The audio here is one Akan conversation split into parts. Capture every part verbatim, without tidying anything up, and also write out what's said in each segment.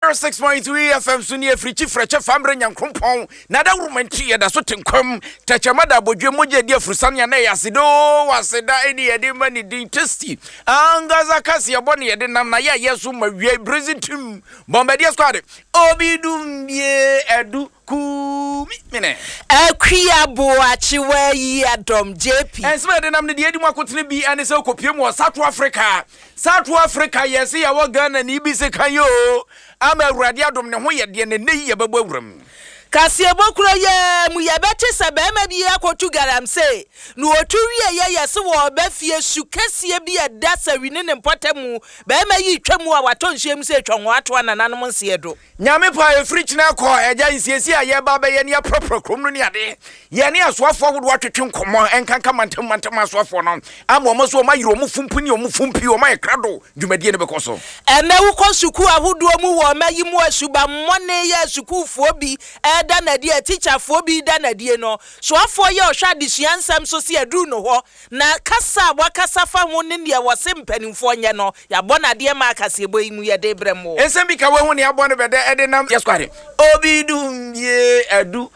oh six point three F M Sunie Frichi Frecha Fambre Nyankrumpon na da wurumenti da so tenkwam tachemada bodwe moje dia frusania na yasido waseda eni yede mani din tasty angaza kasi yabone yede nam na ya yesu mawie Brazil bombardier squad obidumbie edu kumi mine akria boachi we adom J P ensme de nam ne de edi makotene bi ane se okopie mo South Africa South Africa yes ya wo Ghana ni bi se kan yo ama awurade adom ne ho yede ne ne ye babo awuram Kasiebokuro ye mu yebeti se be ma bi akotu garamse no otu wie ye yese wo ba fie su kasie bi eda sawini ne mpotemu be ma yi twemu a watonhiem se twonwo ato anananom nse do nyame pa e frich na ko eja nsiesi a ye ba ba ye ne apropro krom no ne ade ye ne asoafo wodo atwetwe nkomo enkanka mantem mantem asoafo no ama omo so o mayiro mu fumpuni o mu fumpi o may krado dwumadie ne bekoso ene wo kosuku ahodo mu wo mayi mu asuba mmone ye sukufuo bi da na die teacher fo bi da na die no so afo ye ohwa disuansam so se adru no ho na kasa wa kasa fa ho ne ne wo se mpanimfo nye no ya bona de ma kasa ebo imu ye de bremo ensem bi ka we ho ne ya bona be de ede nam yeskware obidum ye adu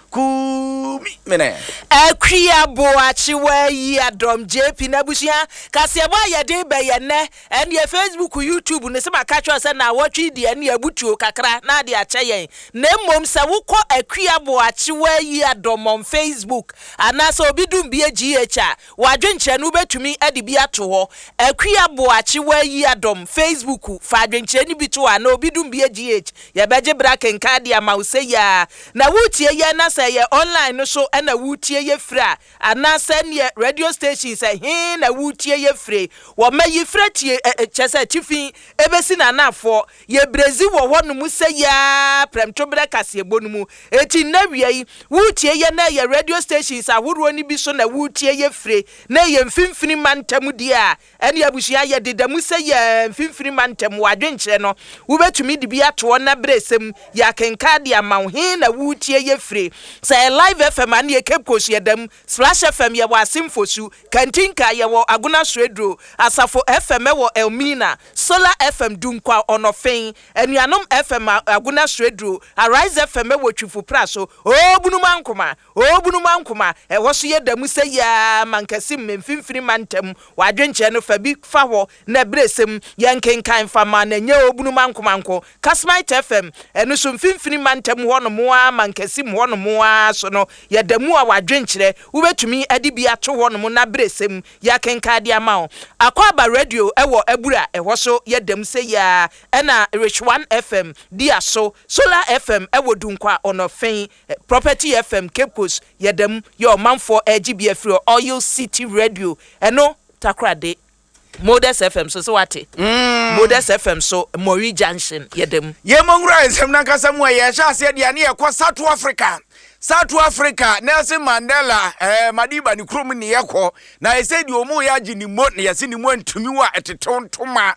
kumi mene akria boachi we adom J P na busia kasa ebo ye de be ye ne en ye Facebook YouTube ne se maka twa se na wotwi de ne abutuo kakra na de ache yen na mmom se wo kọ akria boachi we adom on Facebook anasa obidum bi G H a wadwenche no betumi ade bi ato ho akria boachi we adom Facebook fa adwenche ni bi to ana obidum bi G H ye beje braken card ya mause ya na wutie ye na se ye online no so na wutie ye fra anasa ne radio station se he na wutie ye fre wo mayi fratie chese tifin ebesi na nafo ye brezi wo honu mu se ya premto bra kase ebonu mu eti na wiei wutie ye na ye radio stations ahoro ni bi so na wutie ye fre na ye mfimfini mantam dia ene abusia ye dedamu se ye mfimfini mantam wadwenche no wubetumi de bi ato na bresem ya kenka dia manhe na wutie ye fre say live F M an ye Cape Coast ye dam Splash F M ye wa Simfosu Kantinka ye wo Aguna Swedro Asafo F M wo Elmina Solar F M Dunkwa Onofen Enuanom F M Aguna Swedro Arise F M wo Twifu Praso o bunumankoma o bunumankoma e wo so ye damu se ya mankasim memfimfini mantem wadwenche no fa bi fa ho na bresem yankenkan fa ma na nye o bunumankoma nko Kasmite F M eno so mfimfini mantem ho no mo a mankasim ho no mo a so no ye damu a wadwenche wo betumi ade bi ato ho no mo na bresem yakenka dia ma o Akwaba radio e wo abura e ho so ye damu se ya ena Rich one F M dia so Solar F M e wo dunkwa Onofen Property F M Cape Coast yedem your man for L G B F Oil City Radio eno takrade Modest F M so so wate mm. Modest F M so Mori Junction yedem ye mongra ensem na kasa mu ye sha se dia ne ye kwa South Africa South Africa Nelson Mandela eh Madiba ni krom ni yekọ na ese di omu ya gi ni mo na yesi ni mo antumi wa etetontoma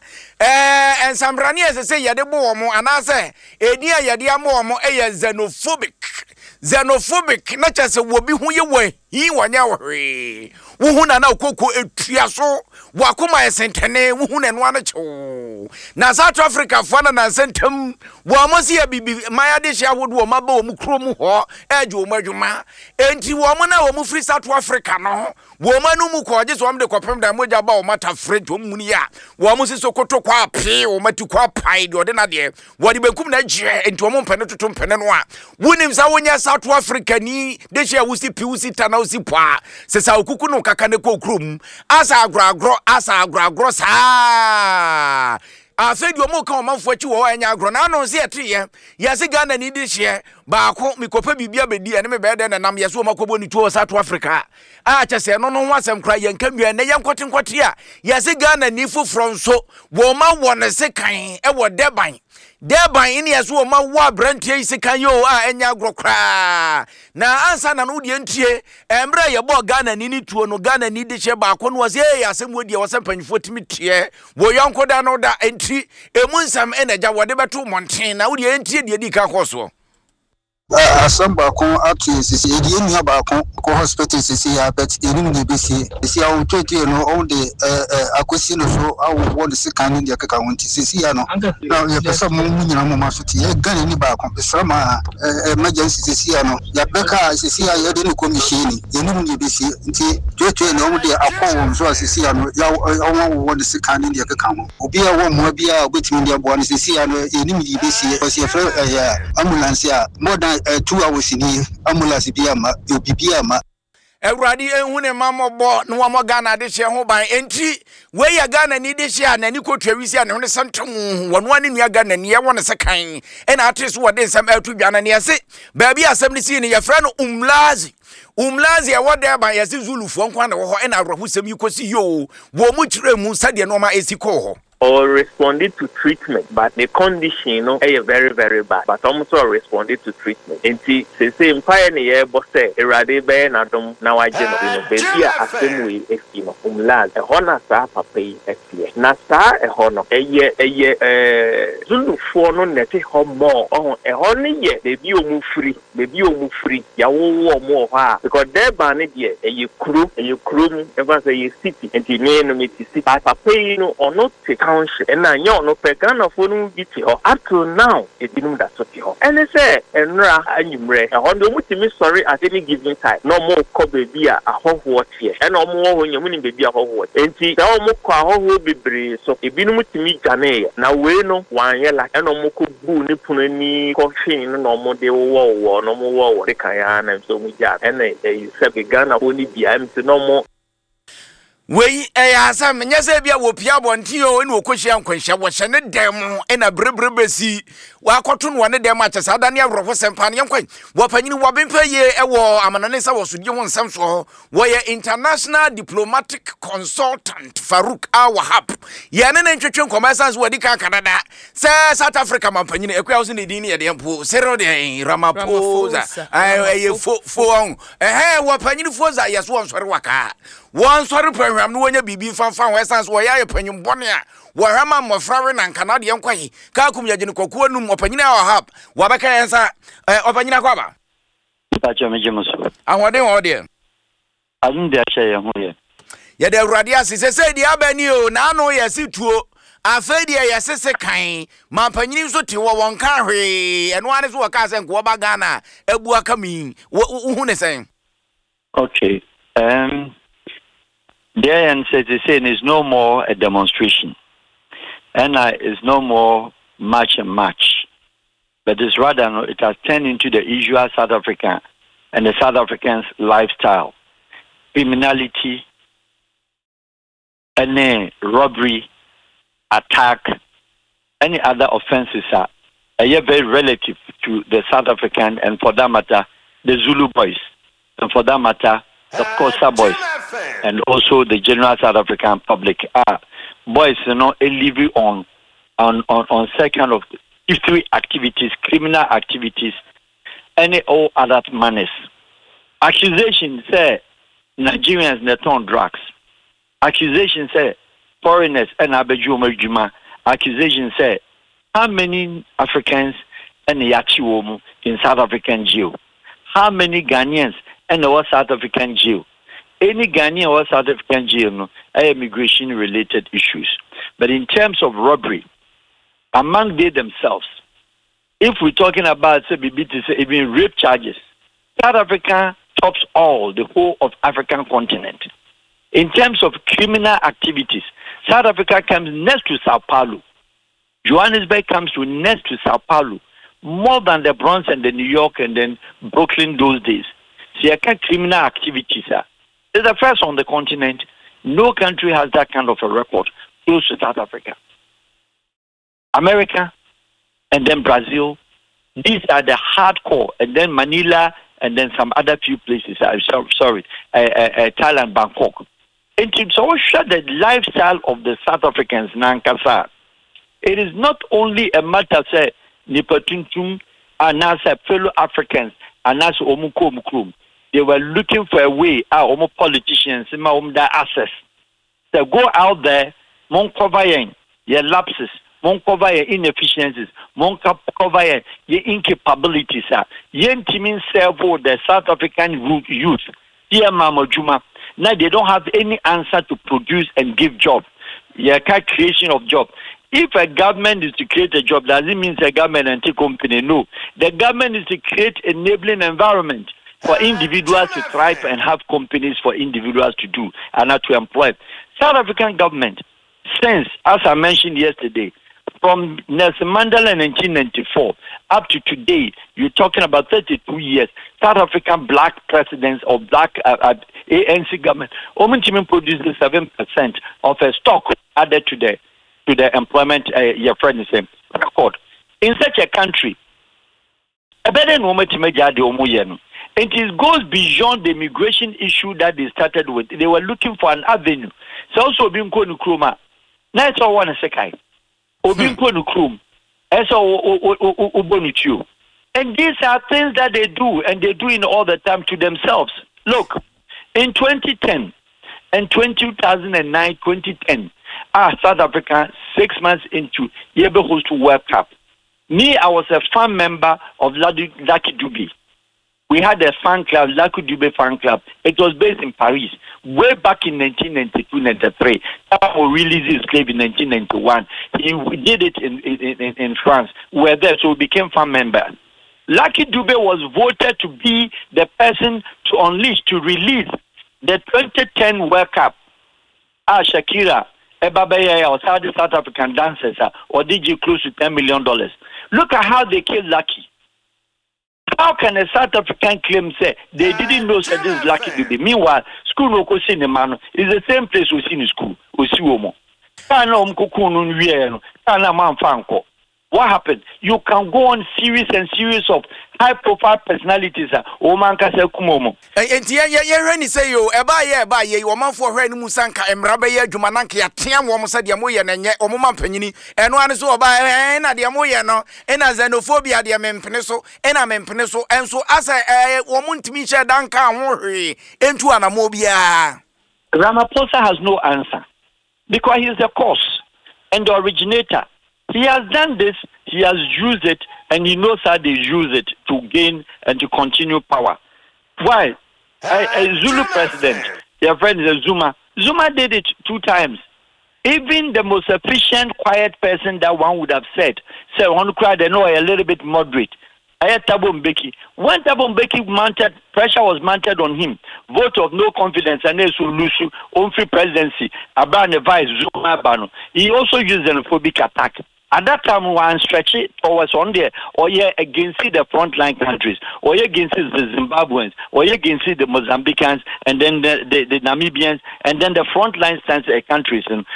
eh ensambrane ese se yede bo omo anase edi a yede am omo eye xenophobic xenophobic na chese wo bi hu ye we hi wanya hwe wo hu na na okoko etua so wakoma esentene wo hu na no ana chew na South Africa fana na sentem wo amosi ya bibi maya de hia wodo ma ba wo mu krom ho eje wo madwuma enti wo mo na wo mu free South Africa no wo manu mu ko je so am de kopem da moja ba wo mata fridge wo mu ni ya wo mo si sokoto kwa pe wo mati kwa pai de odena de wo de benkum na je enti wo mo mpene toto mpene no a wonim sa wonya South Africa ni de hia wo si pi wo si ta na wo si poa se sa okuku no kaka ne ko krom asa agragro asa agragro sa afedi omo kan omanfo achi wo anya agro na no se etriye yase Ghana ni di hye baako mikopa bibia bedi ene me bede na nam yase omakobo ni tuo South Africa a chese no no ho asem kra yanka nwa ne yankote nkote a yase Ghana ni foforo nso wo ma wone se kan e wo deban deban ini yase wo ma wo abrantie se kan yo a enya agro kra na ansa na no de ntie embre ye bo Ghana ni ni tuo no Ghana ni di hye baako no wase yase modie wase panfo timi tie wo yanko da no da enti emu nsam enaja wode beto monten na wo de ntie de di ka koso Asamba kon atu sisi edi enu abakon ko hospital sisi ya bet enu ni bisi sisi ya utwetwe no on de akosi no so awo won sika ni de kaka won ti sisi ya no na ya pesa mu nyina mu masuti ya gane ni bakon pesama emergency sisi ya no ya beka sisi ya ya de ni commission enu ni bisi nti twetwe no on de akọ won so sisi ya no ya won won sika ni de kaka won obi ya won mo bia obetimi de abo no sisi ya no enu ni bisi ko se fre ambulance ya more than Uh, two hours in here, ambulance biama, you biama. Everybody, and when a mamma bought no more Ghana this year, home by entry, where you Ghana need this year, and you go to Risia and only some one one in your Ghana, and you want a second, and artists what is some to Ghana, and you say, baby, assembly scene, your friend Umlazi. Umlazi, I want there by a Zulu phone, and I who some you could see you, Womutre Musadia Noma Esiko. Or responded to treatment, but the condition, you know, is very, very bad. But also responded to treatment. And see, the same pioneer, but say, Erade Ben Adam, now I general, you know, baby, I assume we, if you know, umlaz, a honor, sir, papa, F P S. Nasta, a honor, a year, a year, eh, Zulu for no netty home more. Oh, a honor, yeah, the view move free, the view move free, ya war more, because they're banning, yeah, a you crew, a you crew, ever say you city, and the name it is papa, you know, or not take. And I know no pegana for no biti or up to now it didn't that sort of and they say and ra and you re a hundred with sorry at any given time no more cobe be a whole what here and no more when you're winning baby a whole what and see no more car will be brave so if you with me Jane now we know one year like and no more could boo nipuni coffee no more they war no more war they can and so we got and they said the Ghana only be I'm no more. We eh asam nyese bia wo pia bonti o ene okohia nkwanhia wo hye ne dem ena brebrebesi wa akoto no ne dem ache sada ne avrofo sempa ne nkwan wo panyini wo bempa ye ewo amanane sa wo sodie wo nsam so wo ye international diplomatic consultant Farouk Awahab ye ne ne ntwetwe commercials wo di ka Canada se South Africa mampanyini ekwa wo se ne din ne ye de mpo Cyril de Ramaphosa eh ye fo fo eh wo panyini foza yeso won sori waka one sorry program no nya bibi fanfan we sans wo ya panyum bone a wo hama mofrare na Canada ye nkwahi ka kum ya gene kokuo num opanyina Awahab wo beka yensa eh opanyina kwa ba Pacho mejemuso ahoden wo de azun de ache ye ho ye ye de awrade asese se di abani o na no ye situo afedi ye sese kan mampanyini so ti wo won ka hwe eno ane so wo ka se nko ba Ghana abu aka mi wo hu ne sen. Okay, um there and says the saying is no more a demonstration, and uh, is no more march and march, but it's rather it has turned into the usual South African and the South Africans' lifestyle, criminality, any robbery, attack, any other offences are uh, very relative to the South African and for that matter the Zulu boys, and for that matter the Xhosa boys. And also the general South African public are boys, you know, live on on on on second of history activities, criminal activities, any all other manners. Accusations say Nigerians net on drugs. Accusations say foreigners and Abejuma Juma. Accusations say how many Africans and Yachiwomu in South African jail? How many Ghanaians and the South African jail? Any Ghanaian or South African jail, no, immigration-related issues. But in terms of robbery, among they themselves, if we're talking about say, even rape charges, South Africa tops all, the whole of African continent. In terms of criminal activities, South Africa comes next to Sao Paulo. Johannesburg comes to next to Sao Paulo, more than the Bronx and the New York and then Brooklyn those days. So, you can criminal activities are. It's the first on the continent. No country has that kind of a record close to South Africa. America and then Brazil. These are the hardcore. And then Manila and then some other few places. I'm sorry, uh, uh, uh, Thailand, Bangkok. And it's also the lifestyle of the South Africans, Nankasa. It is not only a matter, say, Nipatuntum, and as fellow Africans, and as Omukum. They were looking for a way, our uh, politicians, their access. They go out there, mon cover your lapses, mon cover your inefficiencies, mon cover your incapabilities. Yen teaming servo the South African youth. Dear Mama Juma. Now they don't have any answer to produce and give job. Yeah, creation of job. If a government is to create a job, does it mean a government and a company? No. The government is to create enabling environment for individuals to thrive and have companies for individuals to do and not to employ. South African government, since, as I mentioned yesterday, from Nelson Mandela in nineteen ninety-four up to today, you're talking about thirty-two years, South African black presidents or black uh, uh, A N C government, Omuntimin produces seven percent of a stock added to the to the employment, uh, your friend is saying, record. In such a country, a better moment to make the and it goes beyond the immigration issue that they started with. They were looking for an avenue. So also being called Nkrumah. Now it's all one second. Obinko Nkrumah. It's all Ubonichu. And these are things that they do, and they're doing all the time to themselves. Look, in twenty ten and two thousand nine, twenty ten, ah, South Africa, six months into Yebe host World Cup. Me, I was a fan member of Lucky Dube. We had a fan club, Lucky Dube fan club. It was based in Paris, way back in nineteen ninety-two ninety-three. Tabo released his club in nineteen ninety-one. He did it in, in, in, in France. We were there, so we became fan members. Lucky Dube was voted to be the person to unleash, to release the twenty ten World Cup. Ah, Shakira, Ebabaya, or South African dancers, or D J close to ten million dollars. Look at how they killed Lucky. How can a South African claim say they didn't know that this is Lucky Dube? Meanwhile, school no go see the man is the same place we see in school. We see woman. What happened? You can go on series and series of high-profile personalities. Oh man, can say kumomo. And yeah, yeah, yeah. When you say you, eba yeah, eba yeah, you man for when musanka emrabe yeah, jumananka ya tiam wo musa dia moye na nye omuma mpanyini. Eno ane so oba eh na dia moye no, ena xenophobia dia mempene so, ena mempene so, enso asa eh wo muntimi hye danka ho hwe, entu anamo bia. Ramaphosa has no answer because he is the cause and the originator. He has done this, he has used it, and he knows how they use it to gain and to continue power. Why? A, a Zulu president, your friend is Zuma. Zuma did it two times. Even the most efficient, quiet person that one would have said, say, one crowd, they know a little bit moderate. I had Thabo Mbeki. When Thabo Mbeki mounted, pressure was mounted on him. Vote of no confidence, and then Lusu, own free presidency, Abane Vice, Zuma Bano. He also used xenophobic attack. At that time, one stretch it towards on there, or yeah, against the frontline countries, or yeah, against the Zimbabweans, or yeah, against the Mozambicans, and then the, the, the Namibians, and then the frontline countries. And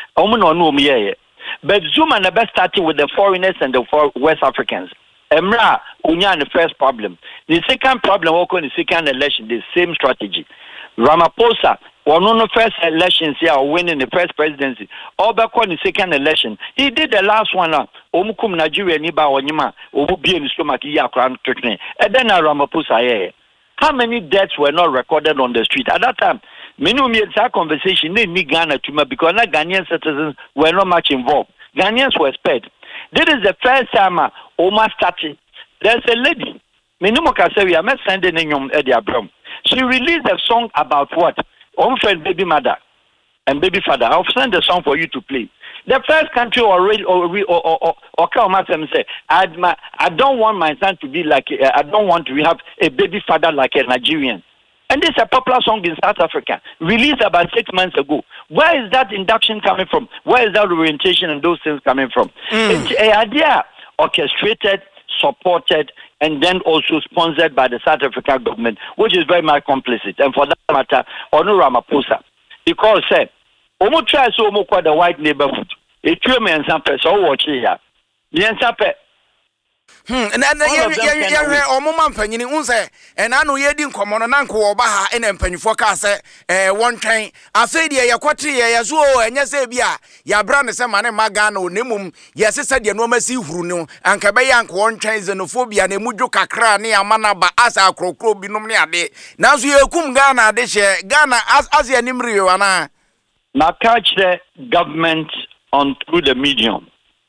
but Zuma never started with the foreigners and the West Africans. Emra, Unya, the first problem. The second problem, in the second election, the same strategy. Ramaphosa, one of the first elections here, winning the first presidency. Obako in the second election. He did the last one. Omukum Nigeria niba wanyima. Obubi in stomach ya crown tutne. And then Ramaphosa. How many deaths were not recorded on the street at that time? Many of that conversation they need Ghana to because not Ghanaian citizens were not much involved. Ghanaians were spared. This is the first time uh, Omar started. There's a lady. Minimuka said we are not sending in Eddie Abram. She released a song about what? Own friend, baby mother and baby father. I'll send the song for you to play. The first country already or or or or, or come out and say, I I don't want my son to be like uh, I don't want to have a baby father like a Nigerian. And this is a popular song in South Africa, released about six months ago. Where is that induction coming from? Where is that orientation and those things coming from? Mm. It's an idea orchestrated, supported, and then also sponsored by the South African government, which is very much complicit. And for that matter, Onu Ramaphosa. Because, say, Omo try so Omo kwa the white neighborhood. It you me and some person watch here. Yen sape. Hmm, and then yeah, or moment penny unse, and I know ye didn't come on an uncle or baha and penny for case, eh, one train. I said, yeah, quatri, yes, oh, and yes, yeah, ya brand is a man and magano, nimum, yes, I said, ya no mercy, Bruno, and Cabayan, one train, xenophobia, and Mujuka crani, a manaba, as our crow binomia de. Now, you come Ghana, this year, Ghana, as as your nimrio, and I. Now, catch the government on through the medium.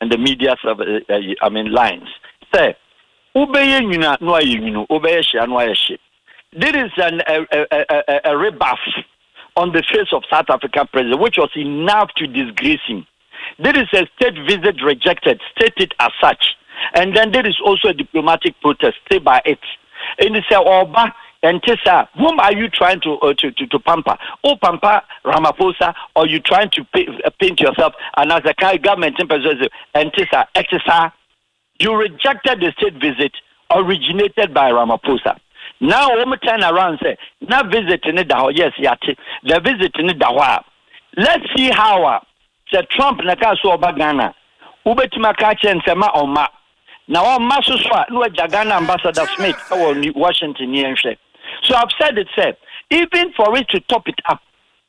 and the media service, uh, I mean lines. Say, obey you know, no you know, obey she and why she. This is an a, a, a, a rebuff on the face of South African president, which was enough to disgrace him. There is a state visit rejected, stated as such. And then there is also a diplomatic protest, stay by it. And they say, Oba and Tessa, whom are you trying to, uh, to, to, to pamper? Oh, pamper Ramaphosa, or you trying to pay, uh, paint yourself and as a kind of government and Tessa, Exisa, you rejected the state visit originated by Ramaphosa. Now, one more turn around say, now visit in the yes, yati, the visit in the Dawa. Let's see how uh, the Trump Nakaso Obagana, Ubetimakache and Sema Oma. Now, on Masuswa, no Jagana Ambassador Smith, or Washington, so I've said it, said, even for it to top it up,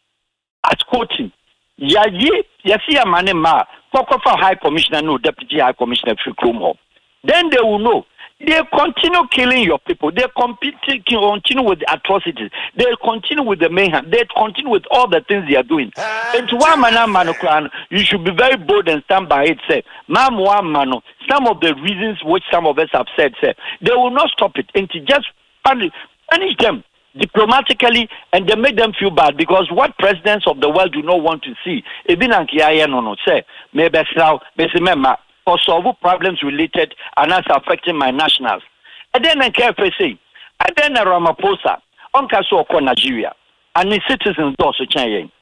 as quoting, Yayi, Yasia Manema, Kokofa High Commissioner, no Deputy High Commissioner, Fikrumo. Then they will know. They continue killing your people. They compete, continue with the atrocities. They continue with the mayhem. They continue with all the things they are doing. And to one man, you should be very bold and stand by it. Say, Mam one man. Some of the reasons which some of us have said, say, they will not stop it. And to just punish, punish them diplomatically, and they make them feel bad because what presidents of the world do not want to see. Even Ankiya no no say, maybe now, remember. For solve problems related and as affecting my nationals. And then I care for say, and then a Ramaphosa, on Kaso Nigeria, and the citizens also change.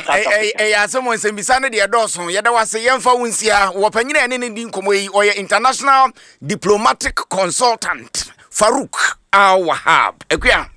Eh, as someone said, Bisana de Dawson, Yada was a young Fawunsia, Wapania and Indian Kumwe, or international diplomatic consultant, Farouk Al Wahab. Equia.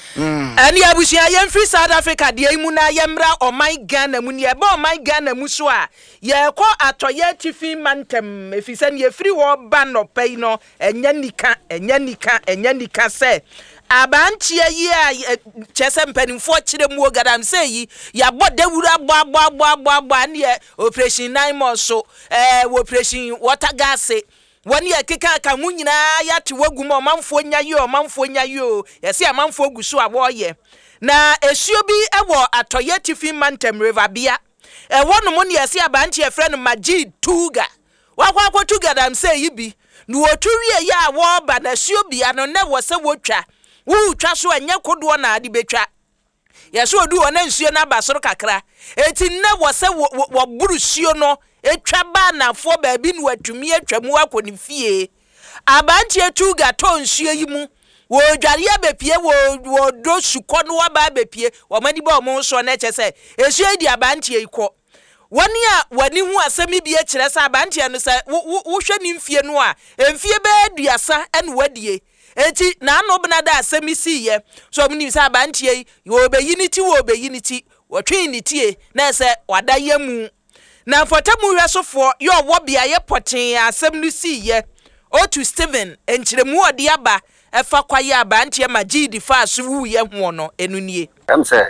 And ya bushia yem free South Africa de imuna yemra o my Ghana mu ne ba o my Ghana mu so a ye ko atoye tifi mantem efisen ye free wo ba no pay no enya nika enya nika enya nika se abanchie yi a chese mpanimfo kire mu ogadam say yi ya boda wura gba gba gba gba gba ne operation nine months so eh operation water gas Wani ya kika ka munyina ya ti wagum omanfo nya yo omanfo nya yo yesi amanfo gusu aboye na esuo bi ewo atoye tifi mantem river bia e wono mo ne yesi abanche e friend Majid Tuga wakwa akwa Tuga dam say yibi no otuwie ya wo ba na esuo bia no ne wo se wotwa wo twa so anya kodo na ade betwa yeso odu wona nsuo na basoro kakra eti ne wo se wo buru suo no etwa ba na fo ba bi no atumi atwa mu akoni fie abanche Tuga ton nsuo yi mu wo dware abepie wo wo do suko no ba abepie wo mani ba mo so na eche se esuo di abanche iko woni a wani hu asemi bi e kire se abanche no se wo hwe ni mfie no a emfie ba aduasa ene wadie eti na no bena da asemi si ye so mni se abanche wo be yiniti wo be yiniti wo twen ni tie na se wada yemu na fotamu hwesofo yo wo bia ye poten asem no si ye o to Steven enchiremu odi aba efa kwaye abanche Majid fa so wu ye ho no enunie em se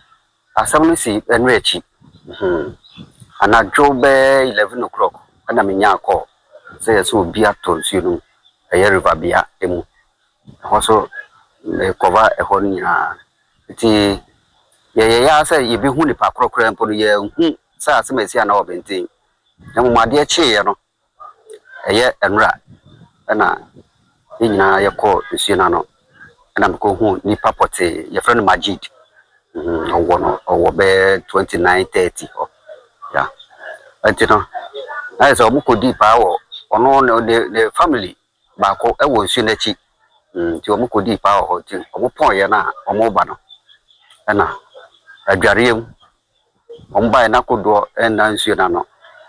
asem no si enrechi mhm ana jobe eleven o'clock ana menya call say so obi atonsu no eye river bia emu also le cover e ho nya ti ye ye ya say ye bi hu ni pa krokro empo no ye hu sa asemesi ana obenti emu made che no eye enra na nyina ye ko suina no na mko hu ni papote ye friend Majid mhm owo no owo be twenty-nine thirty oh yeah antino ai so mko di pa wo ono the family ba ko e wo suina chi mhm ti mko di pa wo ti omo pon ye na omo ba no na adwariem omba na kodo na nsuina no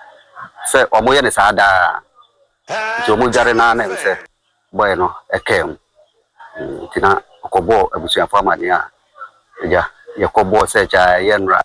se omo ye ne saada ti omo jare na na se boy no ekem tina okobo abusia famani a ja yakobo se cha yenra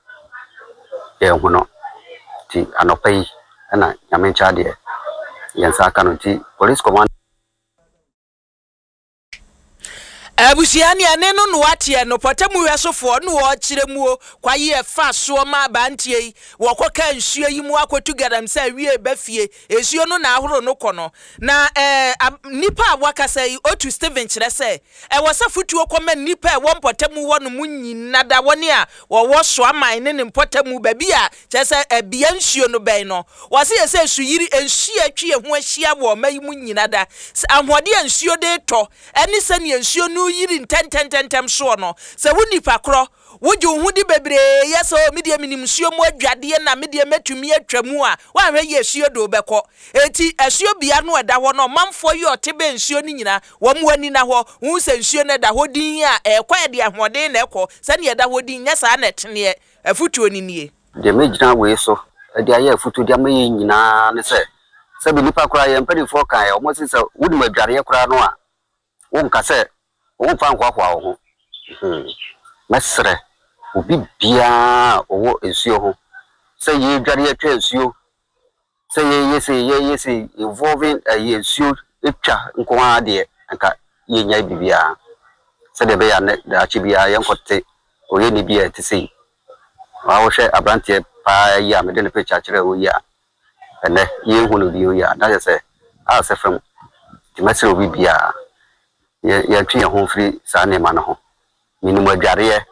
ye huno ti anopai na nyamencha de yensa kanu ti police command abusiani ane no no atie no potamu hwesofo no wo kiremu kwaye fa so ma bantie wo koka nsuo yi mu akotu gadam sa wie bafie esuo no na ahoro no kono na eh nipa wakasa yi otu Steven kire se e wo sa futuo koma nipa e wo potamu wo no munyina da woni a wo wo so aman ne ne potamu ba bi a kese ebia nsuo no ben no wo se yese suyiri ensuo atwie ho ahia wo mayi munyina da ahode nsuo de to eni se ne nsuo no yiri ntentententem so no se woni pakro woju hudi bebre yeso media minim suo mu adwade na media metumi atwamu a wa hwe ye suo do beko enti asuo bia no eda ho no manfo yi otebe nsuo ni nyina wo mu ani na ho hu se nsuo na da ho din a ekwa de ahode na ekọ se ne eda ho din nya sa na tene afutuo ni nie de megina we so de aye afutuo de amaye nyina ne se se bi nipa kura ye mpedi fo kan ye o mo se se wudi madware kura no a wo nka se wo fa nkwa kwa ho hmm mesre obi bia owo ensuo ho se ye dware atwa ensuo se ye ye se ye ye se evolving ye ensuo etwa nko ade nka ye nya bibia se de be ya ne da chi bia ye nkote oye ni bia te sei wa wo hwe abrantie pa ya me de ne picture kire wo ya ene ye hu no bi wo ya na se a se fam ti mesre obi bia ye ye twa ye ho free sa ne ma no ho minimum adware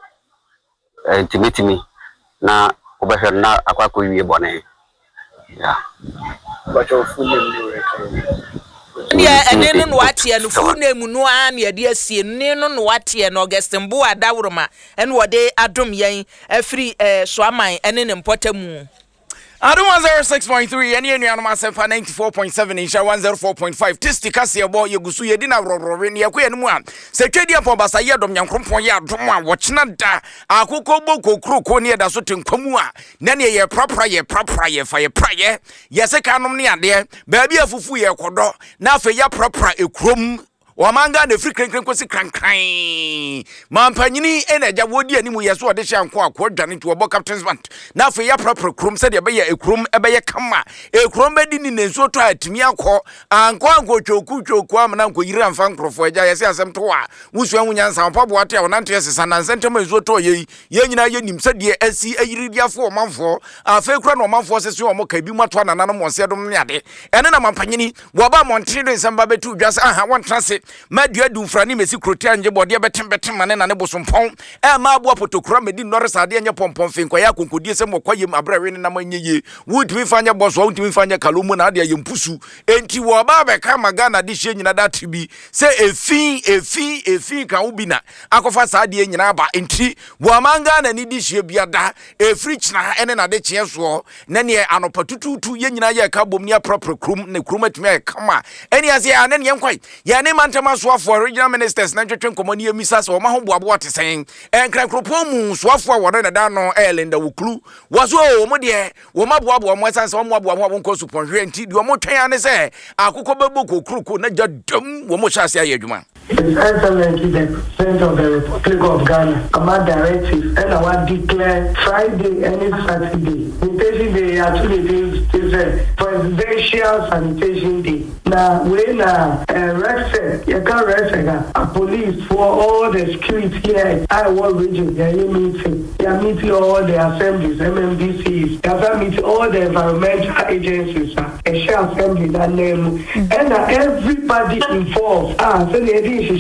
intimately na obehwe na akwako wie bone ya but your full name ni record ya ene no no atie no full name no an ya de asie ne no no atie no Augustin Bo Adawroma ene wode adom yen afri eh so aman ene ne mpotamu Adu one oh six point three, any any anoma sefa ninety-four point seven, Insha one oh four point five. Tisti kasi ya bo yegusu ye dina rorore ni yakuye ni mwa. Sekedi ya po basa ye dom nyankrumpon ya domwa wachina da. Akuko boko kruko ni ya da sote nkwamua. Nani ye prapra ye prapra ye fa ye pra ye. Ye seka anom ni ade. Baby ya fufu ye kodo. Na fe ya prapra e krom. Wamanga ne free kren kwesi krankran mampanyini eneja wodi animu yeso ode hye anko akwadwane to obo captain's band na fe ya proper krom se de be ya ekrom ebe ye kama ekrom be di ni nenso to atimi akọ anko anko choku choku amna anko yiri amfa nkrofo eja yesi asem to a wusu anwunya nsa mpabo ate a wonante yesesa na nsentema ezo to ye ye nyina ye nim se de asi ayiri diafo manfo afa kura no manfo sese o mo ka bi mato na nanom wose dom ne ade ene na mampanyini wo ba montire nsamba betu dwase aha won trase madua du mfrani mesi krotia anje bode betem betem mane na ne bosompon e ma abo potokura medi norris ade anye pompon finko ya konkodie se mokwayem abrawe ne na manyeye wutimi fanya boso wutimi fanya kalomu na ade yempusu enti wo ba be ka magana de hye nyina da tibi se efi efi efi ka ubina akofa sa ade nyina ba enti wo amanga na ni de hye biada efri china ene na de kye so na ne anopatututu ye nyina ye ka bom ni proper krum ne krumatimi e kama eni ase ane ne yenkwai ya ne mantama soafo regional ministers na twetwe komoni emisa so ma ho boabo atesen enkra kropomu soafo wore na da no elenda wuklu waso o mo de wo ma boabo mo sanse wo mo boabo mo nko suponhwe nti de mo twen ane se akoko bebo kokruko na jadam wo mo hyase aye adwuma. Excellency, the President of the Republic of Ghana, Command Directive, and I want to declare Friday and Saturday. Sanitation Day actually is a presidential sanitation day. Now, when uh, Rexec, you can Rexec, a police for all the security here in Iowa region, they are meeting. They are meeting all the assemblies, M M D Cs, they are meeting all the environmental agencies, uh, a share assembly, that name, and uh, everybody involved. Ah, so they all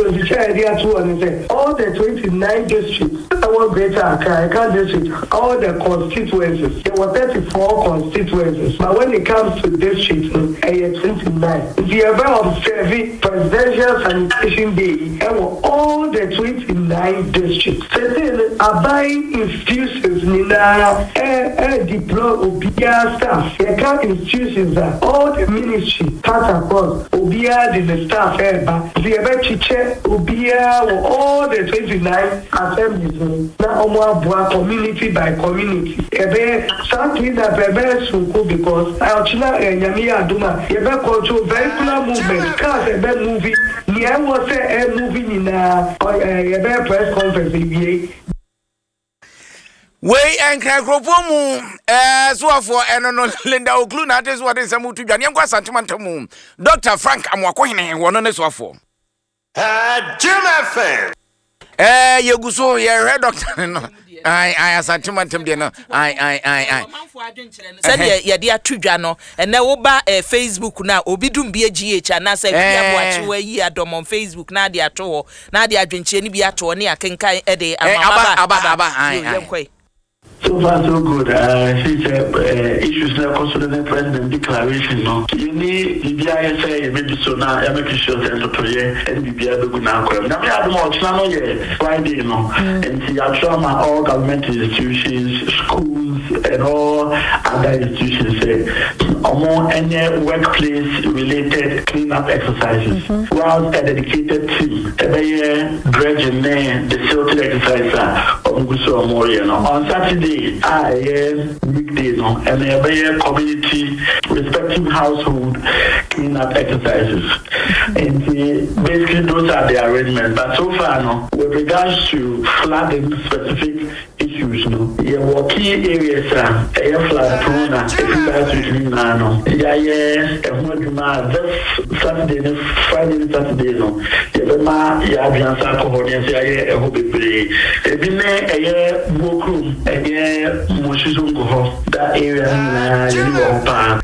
the twenty-nine districts, our greater Accra district, all the constituencies, there were thirty-four constituencies. But when it comes to districts, uh, twenty-nine, the event of serving presidential sanitation day, and all the twenty-nine districts. Certain are buying institutions, Nina, and deploy Obia staff. They can't institutions that all the ministry cut across Obia the staff, the event Ubia all the twenty-nine assemblies now Omwa community by community. Ebe something that ebe suku because Alchina and Yamia Duma ebe control vehicular movement cars ebe movie ni e was say e movie in a ebe press conference ebe we enkra kropomu eh so afọ eno no Linda Oklu na ate so ade samu tu dwane nkwa santimantamu Doctor Frank Amwakohene wono ne so afọ Uh, Jim F M. Eh, you go so you read doctor no. I I asantimantem de no. I I I I. Said ye de atudwa no. And na wo ba Facebook na obi dum bi G H na say bia bo achi wa yi adom on Facebook na de ato na de adwenche ni bi ato ne akenkan e de amaba aba aba ai. So far, so good. Uh, since uh, uh, issues like concerning the president declaration, no, you need the B I S A maybe so now. I'm making sure that to you and the B I S A go now. Now we have more. It's not yet Friday, no, and see, I'm sure my all government institutions, schools, and all other institutions say, among any workplace-related cleanup exercises, mm-hmm. while a dedicated team, every year dredging the silted exercise on Saturday. I am weekday no, and every community respective household cleanup exercises. And uh, basically those are the arrangements. But so far, no, with regards to flooding specific issues, no, yeah, what key areas are air flood prone, if you guys usually know, yeah, yeah, and what you might this Saturday, Friday, Saturday, no, yeah, yeah, yeah, alcohol, yeah, yeah, I hope it play. It's been a year, walk room, again. That area na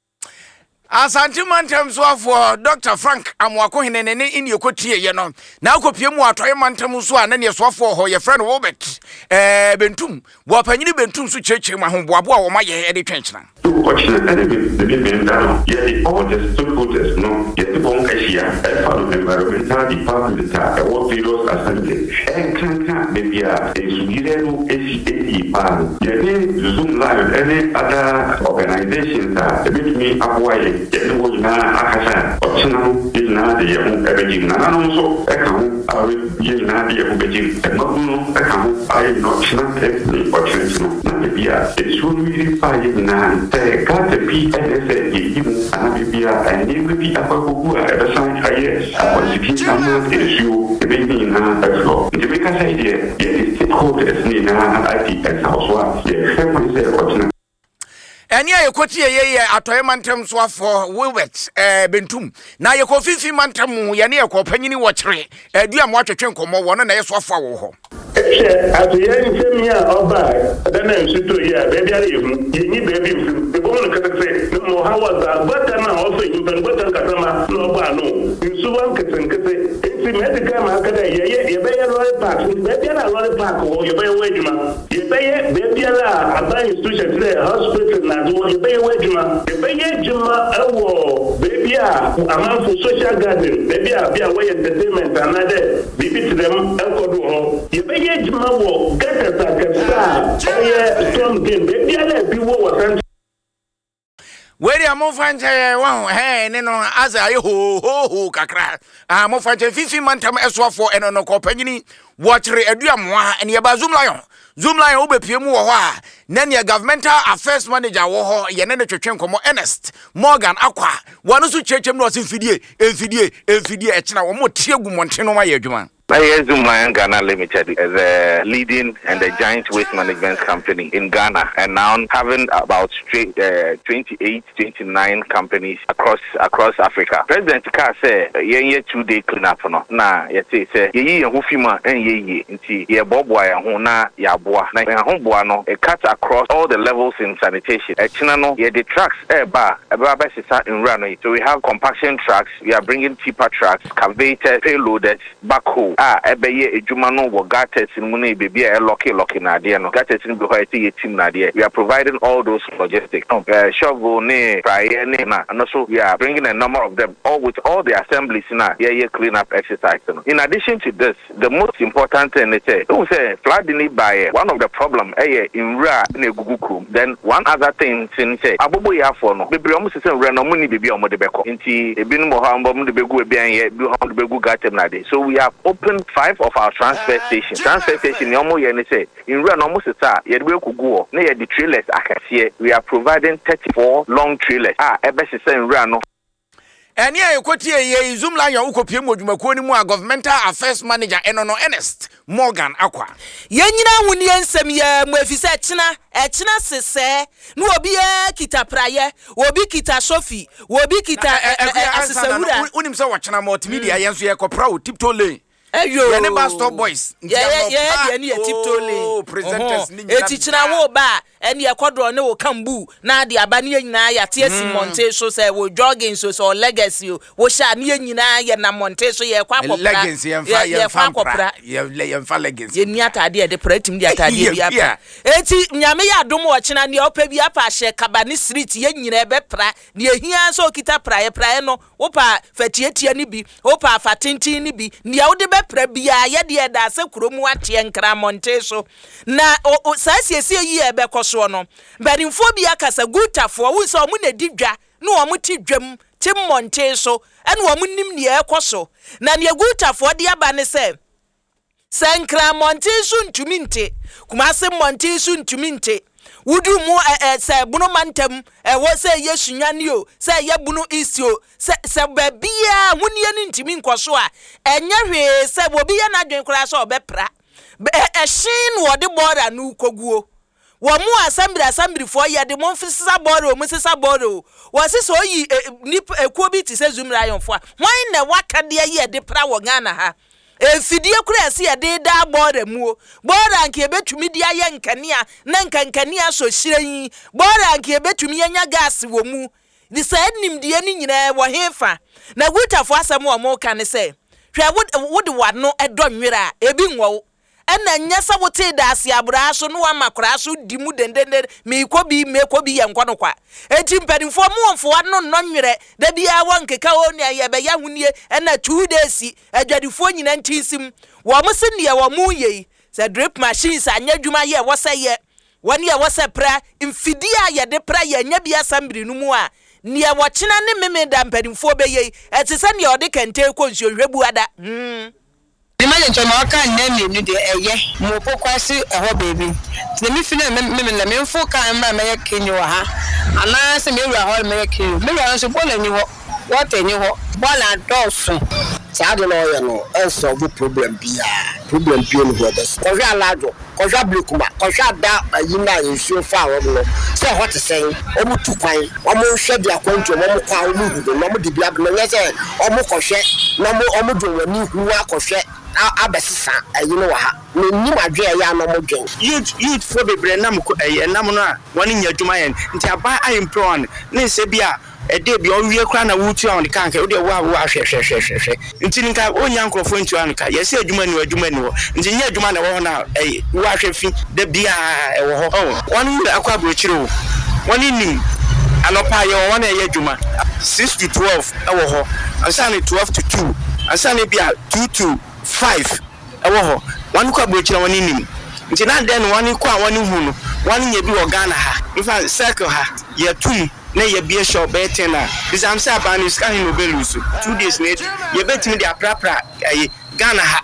Asantimantem so for Doctor Frank Amwako hinene in yokotie ye no na akopie mu atoye mantem so a na ne so for ho ye friend Robert eh bentum wo panyini bentum so cheche ma ho boabo a wo ma ye e de twenchena Fortunately, the big down, yet all the stakeholders know, yet the Bonk Asia, a part of the environmental department, a work videos assembly, and can maybe a Sugireno S A E pan, yet Zoom Live, any other organizations that make me avoid, yet was not Akasa, optional is not the young everything, and also account, I will give not the young Beijing, and not no account, I am not not the opportunity, not the beer, it's really fine now. Got the P N S A even Anabia and it will be a Papu at the sign. Yes, I was speaking some issue, the baby in a floor. The because idea, yes, it's called as Nina I T X house. Yes, I Eni ayekoti ye atoye mantem so for Wilbert eh bentum na yekofifi mantem ye ne ekopanyini wo kire adua mo atwetwe nkomo wo no na yeso afa wo ho eh atoye ntemi a oba dana nsuto ye baby are you ni baby the bono kata say no how was that but na also you can but kata no ba no nsu wan kete kete enti medical ma kata ye ye be ye lori park baby na lori park wo ye be we djuma ye be ye baby la aba institution there hospital na you pay wage, you pay Juma, oh, baby, amount for social garden, maybe I'll be away entertainment, another, baby to them, Elko, you pay Juma, get a sack, oh, yeah, strong game, baby, I'll be what. Where are more fans? Wow, hey, no, as I ho ho ho, Kakra. I'm more fans, fifty mantam as well for an company. Watch re eduamwa and yaba Zoom Lion. Zoom Lion obe piemu wa. Then your governmental affairs manager wo ho ye ne twetwen komo Ernest Morgan Akwa. Wanu so chechem no asemfidie, emfidie, emfidie e kina wo mo tiegu monte no ma ye adwuma. Zoom Lion Ghana Limited is a leading and a giant waste management company in Ghana, and now having about straight, uh, twenty-eight, twenty-nine companies across across Africa. President Carr said, "Ye two day cleanup no na ye say say ye ye hufima and ye ye nti ye boboa ya ho na ya boa na ya ho boa no it cuts across all the levels in sanitation. E china no ye the trucks e ba e ba ba sisa in run. So we have compaction trucks, we are bringing tipper trucks, conveyors, payloaders, backhoe. Ah, ebeye ejuma no wo gates in mu na bebi e locky locky na de no gates in be ho eti ye team na de we are providing all those logistics uh, shovel ne prayer ne na and also we are bringing a number of them all with all the assemblies na yeah yeah clean up exercise no. In addition to this, the most important thing is say don't say flooding by one of the problem eh in ra na egugukum. Then one other thing sin say abobo ya for no bebi omo se ra no mo ni bebi omo de beko nti ebi no mo ha omo de begu ebi an ye bi ho de begu gatem na de. So we have opened five of our transfer stations. Transfer station yomo ye ne say in run almost a ye de ku go na ye the trailers akase. We are providing thirty-four long trailers. Ah ebe se say in run no Eni e kwoti ye Zoom la ya ukopie mu adwumakuo ni mu a governmental affairs manager eno no Ernest Morgan Akwa. Ye nyina huni ensem ye mu afise china e china sese no obi e kita praye obi kita sofi obi kita asesewura unim se wo china multimedia yenso ye kopra o tiptoe lane. Eyo ye ne Master Boys yeah yeah yeah ne tiptoe lane presenters ni nyina eti china wo ba ene ye kodro ne wo kambu na de aba ne nyina ya tie si monte so say wo jogging so so legacy wo sha ne nyina ye na monte so ye kwa kopra legacy ye fa ye fa kopra ye ye fa legacy ye ni atade ye de pratim de atade bi apa eti nyame ya dom wo china ne opa bi apa hye kabani street ye nyina be pra ne ehia so kita praye praye no wo pa fatietie ni bi wo pa fatintin ni bi ne wo de be pra bia ye de da se kuromu atie nkra monte so na sa siesie yi e be koso no mbanimfo bia kasa gutafo wo so mu na didwa na wo mu ti dwam ti monte so ene wo mu nim ne e koso na ne gutafo de aba ne se sankra monte so ntumi nte kuma se monte so ntumi nte wudu mu eh se bunu mantem eh wo se yesunwane o se ye bunu isio se se babia hunie ni ntimi nkoso a enye hwe se obi ye na dwen kura so obepra e shin wo de bora nu koguo wo mu assembly assembly fo ye de mo mfisa bora o mfisa bora o wo se so yi nip ekuo bi ti se Zoom rayon fo a hwan na wakade ye de pra wo Ghana ha efidie kura ase ye de da bora mu bora nke betumi dia ye nkania na nkankania so hyiran bora nke betumi nya gas wo mu di said nim die ni nyina wo hefa na gutafo asem wo mo ka ne se hwe wo de wano edonwera ebi nwo ena nyesa wote da ase abra so no amakora so di mu dendende me kobi me kobi ye nkwono kwa eti mpadimfo mu wonfo wano nonwere da bia wo nkeka wo ne ye be ya hunie ena two days adwadifo nyina ntinsim wo mo se ne wo mu ye se drip machines anya dwuma ye wo se ye woni ye wo se pra mfidia ye de pra ye nya bia sambiri no mu a ne wo chena ne meme da mpadimfo be ye eti se ne ode kente ko nsuo hwebu ada mm Imagine to my can name you the eye, more quasi a whole baby. The me feel me me fo can ma me kin you ha. And I say me we are me kin. Me we so ball any what any ball and dogs. Child lawyer no e solve problem bia. Problem bia no go this. Ko ja lajo, ko ja blue kuma, ko ja da yina nsuo fa wo no. Say what to say, o mu tu kwan, o mu hwe dia kwantu, o mu kwa o mu hu, no mu di bia no ye say o mu ko hwe, no mu o mu do wani hu akọ hwe. Abesisa you know ha me nim adwe ya no modwen youth youth for bebre nam ko eh nam no a woni nya adwuma yen nti aba ayempron ne se bia e de bia owie kra na wutu on kan ka wo de wa wa hwe hwe hwe hwe nti nka onya nkrofo ntu an ka yesi adwuma ni adwuma ni wo nti nya adwuma na wo na eh wa hwe fi de bia e wo ho woni akwa abrochiro woni nim anopa ye wo na ye adwuma six to twelve e wo ho ansane twelve to two ansane bia two to five ewo ho wan kwa brochira wani nim nti na den wani kwa wani hu no wani nya bi wo Ghana ha infa circle ha ye tum na ye bia shop beten na bizam say abani ska hin obelusu two days na ye betimi dia prapra Ghana ha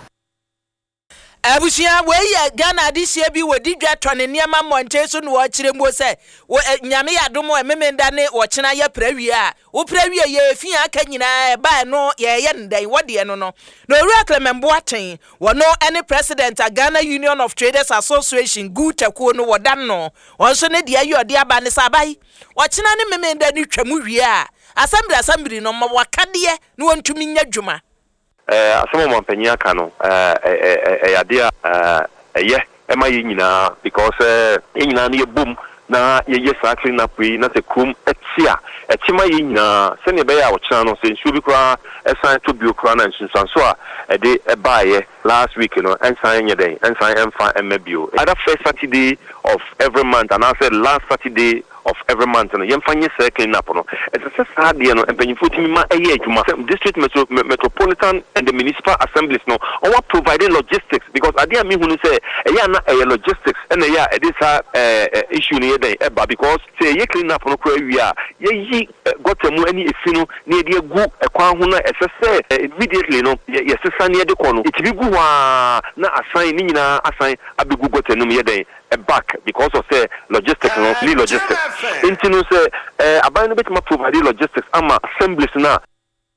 abusia we ye Ghana dihie bi wodi dwa tone niam monte so no wo kire mo se nyame ya domo ememenda ne wo kina ye prawie a wo prawie ye fi aka nyina ba no ye ye ndan wode no no no owura Clement Boateng wo no any president a Ghana Union of Traders Association gutakuo no wodan no won so ne de ayi ode aba ne sabai wo kina ne memenda ne twamu wie a assembly assembly no mo wakade ne wontumi nya dwuma eh asemo mampanya ka no eh eh eh adia eh ye e ma yinyina because eh yinyina no ye boom na ye ye sa clean up we na se kum etia etima yinyina se ne be ya wo kina no se nsu bi kra esan to bi okra na nsu so a e de e ba ye last week you know ensan nye den ensan emfa emabio other first Saturday of every month and I said last Saturday of every month no yemfanye clean up no it's a sad day no empanyfo timi ma eye adwuma district metro, metropolitan and the municipal assemblies no or providing logistics because adia me hunu say eya na eye logistics and eya e this issue no dey eba because say ye clean up no kra wi a ye yi gotemu ani efinu na e de gu ekwan ho na esese immediately no ye sesa na e de ko no itibi gu wa na asan ni nyina asan abegu gotenu ye dey back because of say logistics no logistics into no say eh aban no bit ma provide logistics ama assemblies na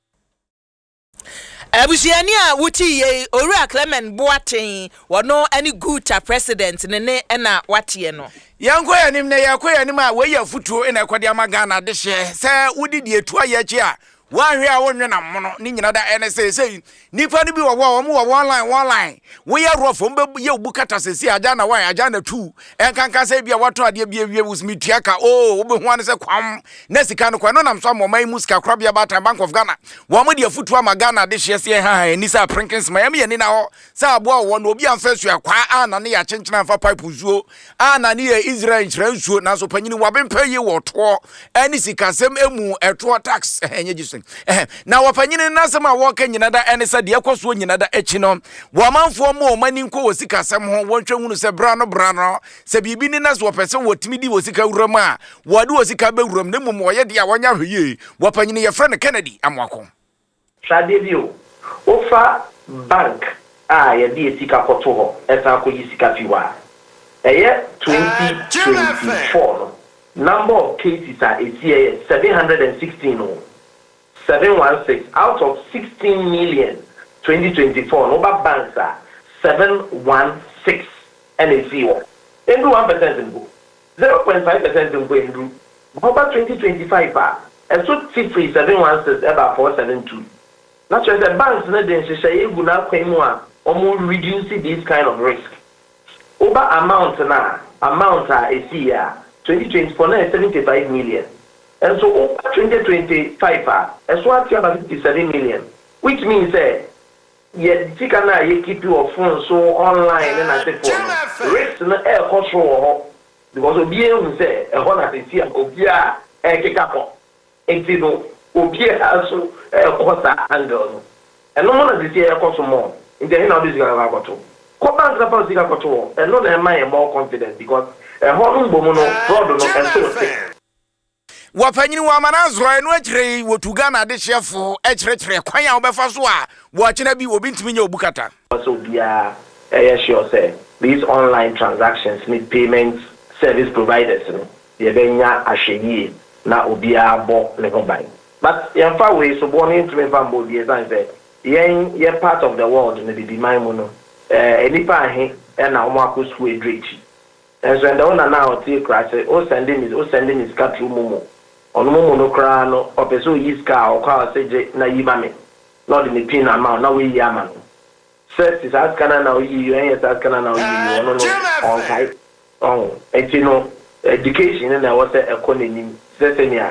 Abusiani a wuti ye Owura Clement Boateng wono any good president ne ne na watie no. Yanko ya nim ne yakọ ya nim a we ya futuo ina kwade amagana de hye se wudi de etu ayachi a wahwe a wonwe na mono ni nyina da N S A sei nipa ni bi wo wo mo wo online online we ya rofo mbe ye obukata sesi aja na wan aja na tu enkanka se bia wato ade bia bia usmitua ka oh wo be ho an se kwam na sika no kwa no nam so amomai musika krabia bata Bank of Ghana wo mo de futu ama Ghana de hye se ha ni sa prinkins ma yam ye ni na ho sa abo wo no obi anfa su akwa ana ne ya chenchena anfa pipe zuo ana ne ya Israel nchira zuo na so panyini wo bempa ye wo to ani sika sem emu eto tax enye jiso eh na wapanyini nasema woka nyina da ene sa de ekoso nyina da echi no wamanfo mo mani nko wosika sem ho wontwe hunu se bra no bra no se bibi ni naso wopese wotimi di wosika wuram a wode wosika be wuram ne mum woye de a wonya hweye wapanyini ye friend Kennedy amwako trade bio ofa bank a ye di esika koto ho esa ko yisika fiwa eye twenty twenty-four no number of cases are seven hundred sixteen no seven one six out of sixteen million twenty twenty-four no banks are seven one six and a zero and one percent in go zero point five percent in go in do about twenty twenty-five ah and so free seven one six about four seven two not just the banks na den say you na kwemu a omo reduce this kind of risk over amount na amount a see ya twenty twenty-four na seventy-five million. And so over twenty twenty-five, as well as fifty-seven million, which means that you can keep your phone so online and I say for risk no air control because Obia say a honor is here, Obia and Kikapo, and Tino, Obia also a costa angle. And no one is here consume more in the end of this Gavato. Come back about Zigapoto, and not am I more confident because a honor bomono, fraud and so. Wapanyini wa manazro enu echire wotugana de chefo echire kwan ya obefa so a wo akina bi obi ntimi nya obukata so bia eh sure say these online transactions need payment service providers no ye benya ahweye na obi abo le combine but yan fa we so born into me fambo bi ezan say yen ye part of the world na be my mono eh enipa ahe e na omo akosu edrechi and so ndawon na na o tie crash o sending is o sending is cut through momo ono mo no kra no opeso yiska o kwa seje na yimame no de pin amount na we yama no first is ask kana na oyi you and ask kana na oyi no no on kai on enti no education na what economy sesenia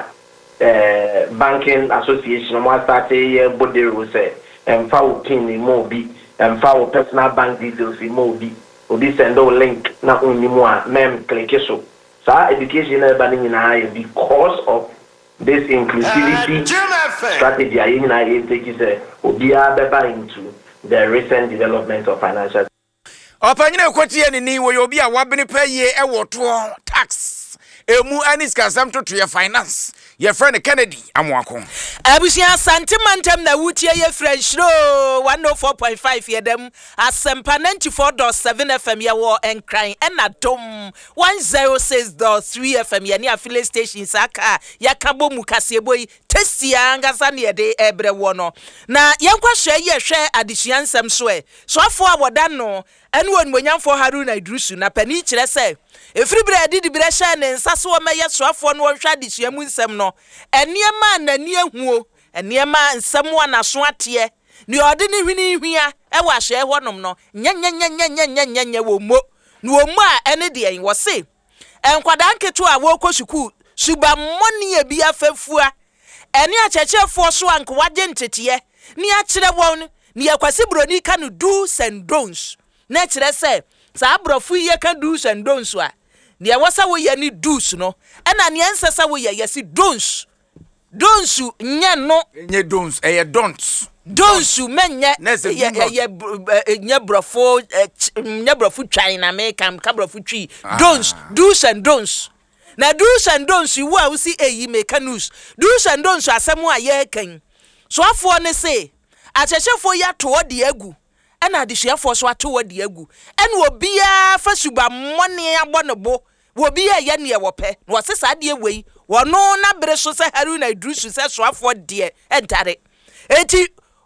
eh banking association mo start e body rule say emfa wo pin ni mo bi emfa wo personal bank details mo bi obi send o link na onimu a mem click so sa education na ba ni na because of this inclusivity strategy I mean I take is a obia beba into the recent development of financial opanyine kwoti ani ni wo obi a wabene paye e woto tax emu aniska samto to your finance your friend Kennedy amwako abusia santimantem na wutie ye fresh ro one oh four point five ye dem asempa ninety-four point seven F M ye wo enkran ena dom one oh six point three F M ye ne affiliate stations aka ya kabo mu kaseboyi tesia ngasa ne de ebre wo no na yenkwa hwe ye hwe adehyansem so e so afo aboda no enu onmonyamfo Haruna Idrusu na pani kire se efiri bre didi bre hye ne nsase wo meye so afo no hwe adehyamu nsem no eniema na ni ehuo eniema nsem wa na so ate ni ode ni hwini hwia e wa hye honom no nyanyanyanyanyanyanya wo mo ni wo mo a ene de en wo se enkwada nketo a wo kosuku suba mmoni e bia fafua eni achechefo so anko waje ntete ni akire won ni yakwase broni ka no do's and don'ts na kire se sa abrofu ye ka do's and don'ts a ni awasa wo ye ni do's no ena ni ensesa wo ye yesi don'ts don'ts nya no nye don'ts eh don'ts don'ts menye ye ye nye brofo nye brofu China make am ka brofu twi don'ts do's and don'ts na do's and don'ts wo a wo si eyi make news do's and don'ts asemu a ye kan so afo ne say achechefo ya to odi agu ena adehyeafo so ato odi agu ena obia fa suba mmone abonebo obia ye ne wope no se sade ewei wono na bere so se Haruna Idrusu se so afo de entare eti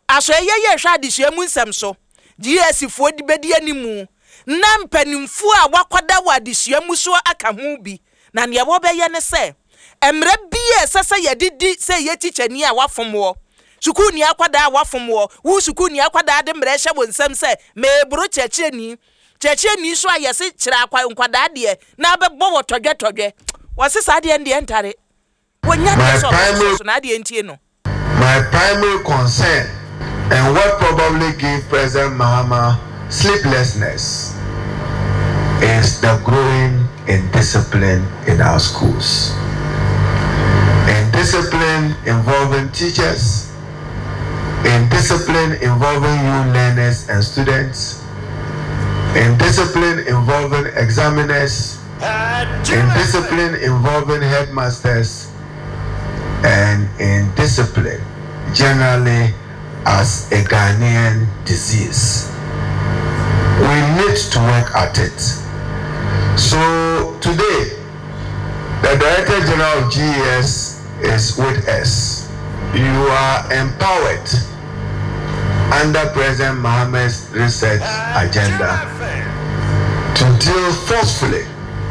aso ye ye hwa adehia mu nsem so G S fo di bedi animu na mpanimfu a wakwada wa adehia mu so aka ho bi na ne wo be ye ne se emre bi esesa ye didi se ye teacher ni a wafomwo suku ni akwada a wafomwo wu suku ni akwada ade mre hye bo nsem se me buru cheche ni cheche ni so ayese kira akwa nkwada de na bebo wo todwe todwe wose sa de ende entare wonya de so so na de entie no. My primary concern and what probably gave President Mahama sleeplessness is the growing indiscipline in our schools. Indiscipline involving teachers, indiscipline involving you learners and students, indiscipline involving examiners, indiscipline involving headmasters, and indiscipline generally as a Ghanaian disease. We need to work at it. So today, the Director General of G E S is with us. You are empowered under President Mohammed's research agenda to deal forcefully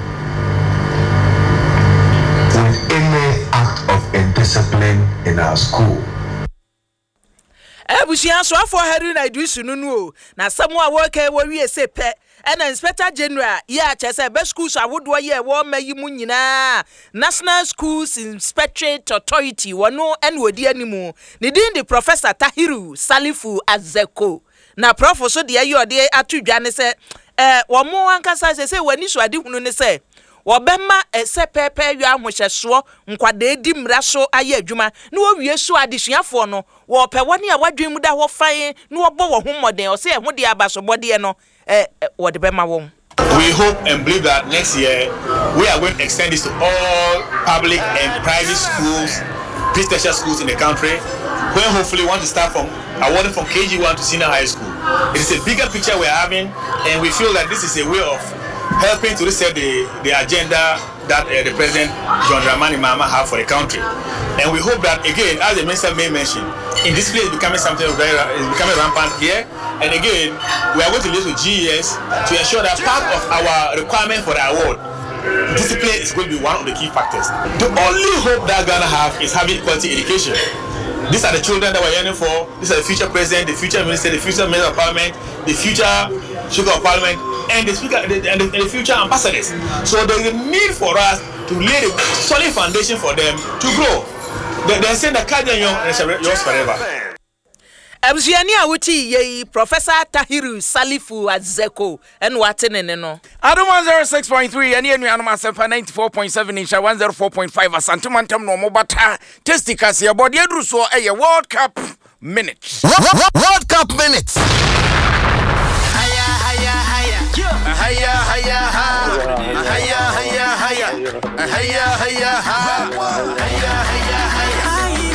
with any act of indiscipline in our school. Ebusian so afọ Harry na idusu nunu na samu a woke wo wie sepe ena inspector general ya chese be schools awodo ye wo mayi mu nyina National Schools Inspectorate Authority wono en wodi animu ne din di Professor Tahiru Salifu Azeko na prof so de ye ode atudwa ne se eh wo mo ankasa se se wani so ade hunu ne se Wobema ese pepe yu ahohyeso nkwada edi mra so aye adwuma na wo wie so adesuafo no wo pe woni a wadwen mu da ho fan na wo bo wo ho moden o se e ho de abasobode no eh wo de bema wo. We hope and believe that next year we are going to extend this to all public and private schools, pre-tertiary schools in the country, where hopefully we want to start from awarding from K G one to senior high school. It is a bigger picture we are having, and we feel that this is a way of helping to reset the, the agenda that uh, the President John Dramani Mahama have for the country. And we hope that, again, as the Minister may mention, indiscipline is becoming something very is becoming rampant here. And again, we are going to liaise with G E S to ensure that part of our requirement for the award, discipline is going to be one of the key factors. The only hope that Ghana have is having quality education. These are the children that we're yearning for. These are the future president, the future minister, the future member of parliament, the future speaker of parliament, and the speaker and the, and the, and the future ambassadors. So there is a need for us to lay a solid foundation for them to grow. They, they're saying that Kadian Young yours forever. Abziani awuti ye Professor Tahiru Salifu Azeko and watene no. Adam one oh six point three and enu anoma seven ninety-four point seven insha one oh four point five asantumantam no mobata testicas ya body edru so eh World Cup minutes. World Cup minutes. Haya haya haya. Haya haya ha. Haya haya haya. Haya haya ha. Haya haya haya.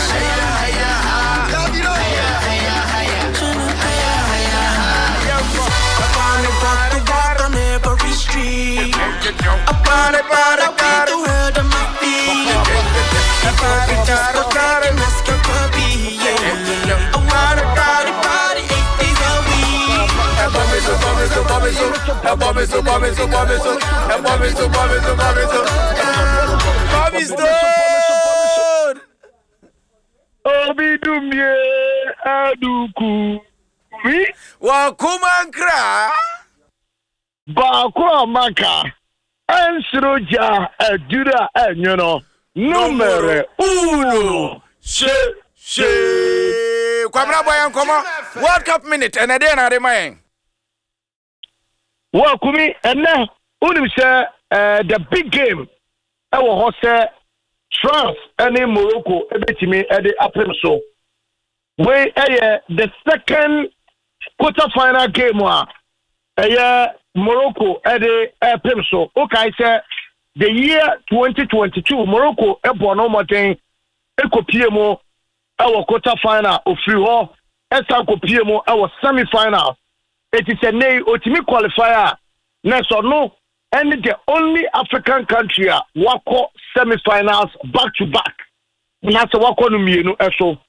Street. A party, party, party. The world on my feet. A party, party, party. Let's go puppy, yeah. A party, party, party. Eight days a week. A bobby, so bobby, so bobby, so. A bobby, so bobby, so bobby, so. A bobby, so bobby, so bobby, so. Bobby Stone. Obi dumye aduku. Mi. Wakumankra. Bakura maka ensroja adura enyono numero uno she she kwamra boyan komo World Cup minute and ade na remain wa kumi enne unim se the big game e wo ho se France and Morocco ebetimi e de apem so we eh the second quarter final game wa eh Morocco at the Pimso. Okay, sir. The year twenty twenty-two, Morocco, a bono mountain, a copiemo, our quarter final of free war, as a copiemo, our semi final. It is a nay ultimate qualifier. Next or no, and the only African country wako semi finals back to back. That's a wako no me no eso.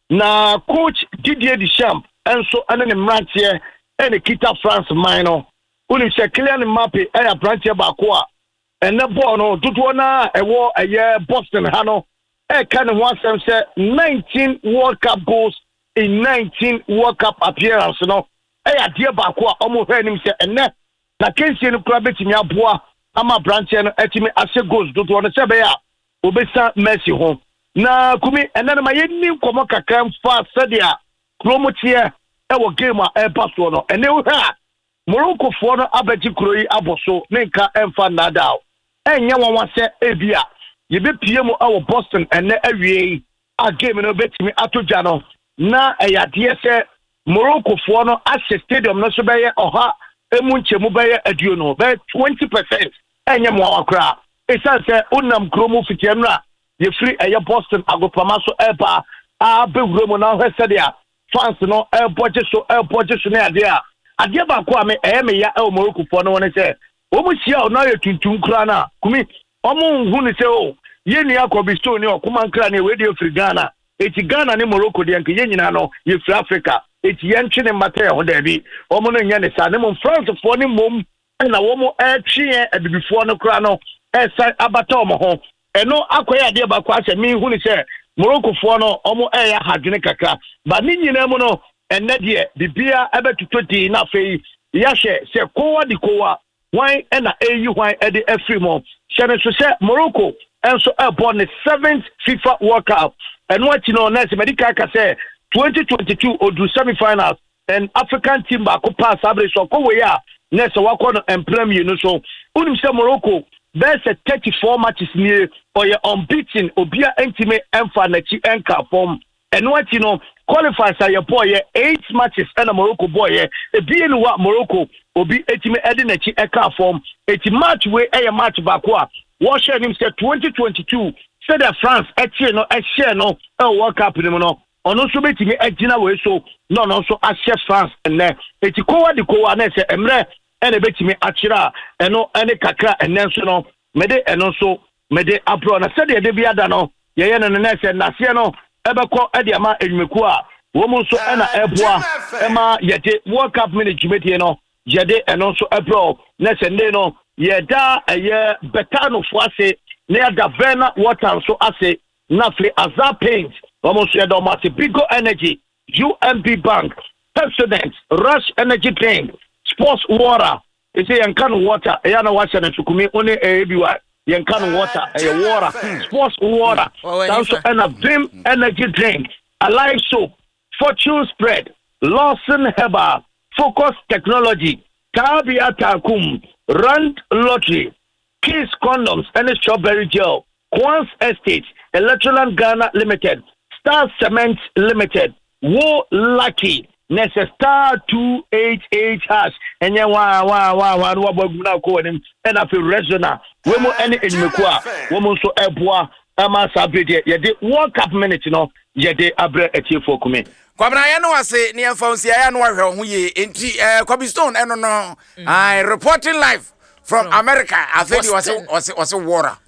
na coach Didier Deschamps enso ene ne mrantie ene kita France minor uni se Kylian Mbappe e abrantie ba ko a ene ball no dodo na ewo eye Boston ha no e kan ho asem se nineteen World Cup goals in nineteen World Cup appearance no e ya die ba ko a omo hwe nim se ene na kensie no kura betimi aboa ama branche no etimi ase goals dodo no se be ya obesa Messi ho na kumi ene na mayeni komo kakam fa sadia promotie e wo game a e pass no ene wo ha Morocco for no abeji kroi aboso nenka emfa nada enye wonwa se ebia ye be pie mu awo Boston ene awie a game no betimi atoja no na eyade se Morocco for no ase stadium no so beye oha emu nchemu beye aduo no be twenty percent enye mo akra esan se unam kromo fitiamra ye free eye Boston agopama so eba a be wuro na hwese dia fans no e boje so e boje so na ade a ade ba ko ame e me ya e Morocco fo no woni se o mu sia o na ye tuntum kra na kumi o mu hu ni se o ye ni akobi stone ni o kuma nkra na we de free Ghana eti Ghana ni Morocco de nke ye nyina no ye free Africa eti ye ntwe ne mata ho da bi o mu no nya ne sa ne mu France fo ni mom na wo mu e twe e adibifo no kra no e sa abata o mo ho eno akoya ade ba ko ase mi hu ni se Morocco fo no omo e ya hadwene kakra ba ni nyina mu no enne de bibia ebetuto di na fei ya hye se kowa di kowa wan e na eyi wan e de afri mo hye so se Morocco enso e born the seventh FIFA World Cup eno ati no na se medical ka se twenty twenty-two odu semi-finals and African team ba ko pass abre so ko we ya na se wakọ no emprem no so unim se Morocco there's a thirty-four matches near or you're unbeaten obia entime emfa na chi enka form and what you know qualifiers are your boy eight matches and a Morocco boy e bi ni wa Morocco obi entime edi na chi enka form eti match we e match back wa what share him say twenty twenty-two said that France e tie no e share no e World Cup ni mo no ono so betimi agina we so no no so a share France and eti kowa di kowa na se emre ene betimi achira eno ene kakra enenso no mede eno so mede abro na sede de biada no ye ye no na se na se no ebekọ ede ama enweku a wo mu so ena eboa ema yede World Cup management no yede eno so abro na se ne no yeda eye betano fo ase na yada vena water so ase na fle azar paint wo mu so yeda ma se Bigo Energy U M B Bank President Rush Energy Drink Sports Water. You say you can water. You know what? You can only everywhere. You can water. You water. Sports water. Also, and a Dream Energy Drink. Alive Soap. Fortune Spread. Lawson Herbal. Focus Technology. Tabia Takum. Rand Lottery. Kiss Condoms and Strawberry Gel. Quans Estate. Electroland Ghana Limited. Star Cement Limited. Wo Lucky. Nese star two eight eight hash enye wa wa wa wa no bagu na ko nim e na fe resona we mo ene enyimeku a we mo so eboa ama sabrede ye de World Cup minute no ye de abre atiefo kume kwabna ye no wase ne emfansi ya no ahwe ho ye enti eh Kobe Stone eno no I reporting live from America afedi wase wase wase water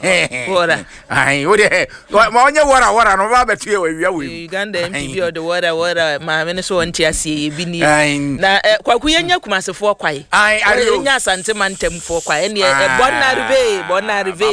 water ai ode ma onye water water no ba betue wa wia we Uganda M P B o the water water ma me no so onti ase bi ni na kwaku yenya kumasefo kwai ai ari yenya asante mantemfo kwai ne e bonarive bonarive